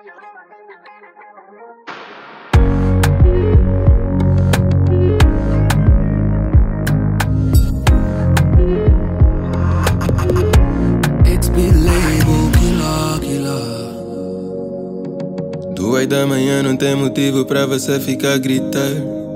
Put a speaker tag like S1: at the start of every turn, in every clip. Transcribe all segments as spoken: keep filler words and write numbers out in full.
S1: Duas da manhã não tem motivo pra você ficar a gritar.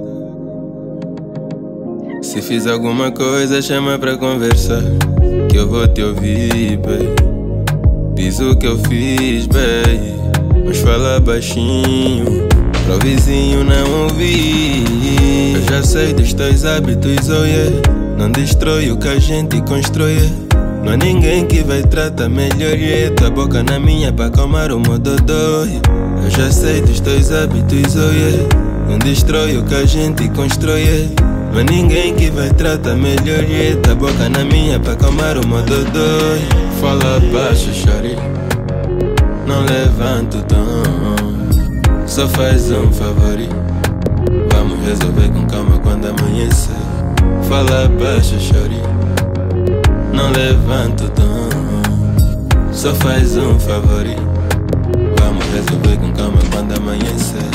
S1: Se fiz alguma coisa, chama pra conversar, que eu vou te ouvir, baby. Diz o que eu fiz, baby, mas fala baixinho, pra o vizinho não ouvir. Eu já sei dos teus hábitos, oh yeah. Não destrói o que a gente constrói, yeah. Não há ninguém que vai tratar melhor, yeah. Tua boca na minha pra acalmar o mododó, yeah. Eu já sei dos teus hábitos, oh yeah. Não destrói o que a gente constrói, yeah. Não há ninguém que vai tratar melhor, yeah. Tua boca na minha pra acalmar o mododó, yeah. Fala baixo, chore, não levanta o tom, só faz um favorito. Vamos resolver com calma quando amanhecer. Fala baixo, chore, não levanta o tom, só faz um favorito. Vamos resolver com calma quando amanhecer.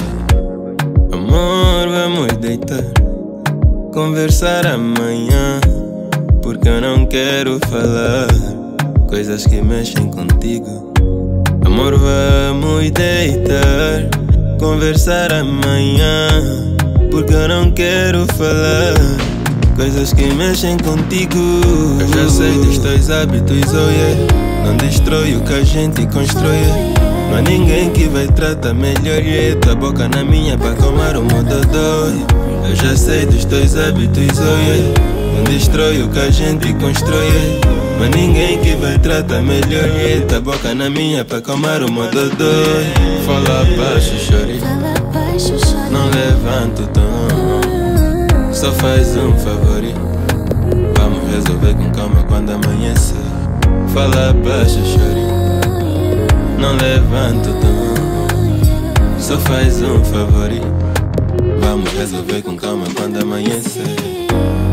S1: Amor, vamos deitar, conversar amanhã, porque eu não quero falar coisas que mexem contigo. Amor, vamos deitar, conversar amanhã, porque eu não quero falar coisas que mexem contigo. Eu já sei dos teus hábitos, oh yeah. Não destrói o que a gente constrói, yeah. Não há ninguém que vai tratar melhor, yeah. Tua boca na minha pra acalmar o mododó, yeah. Eu já sei dos teus hábitos, oh yeah. Não destrói o que a gente constrói, yeah. Não há ninguém que vai tratar melhor, yeah. Tua boca na minha pra acalmar o mododó, yeah. Fala baixo, chore, não levanta o tom, só faz um favorito. Vamos resolver com calma quando amanhecer. Fala baixo, chore, não levanta o tom, só faz um favorito. Vamos resolver com calma quando amanhecer.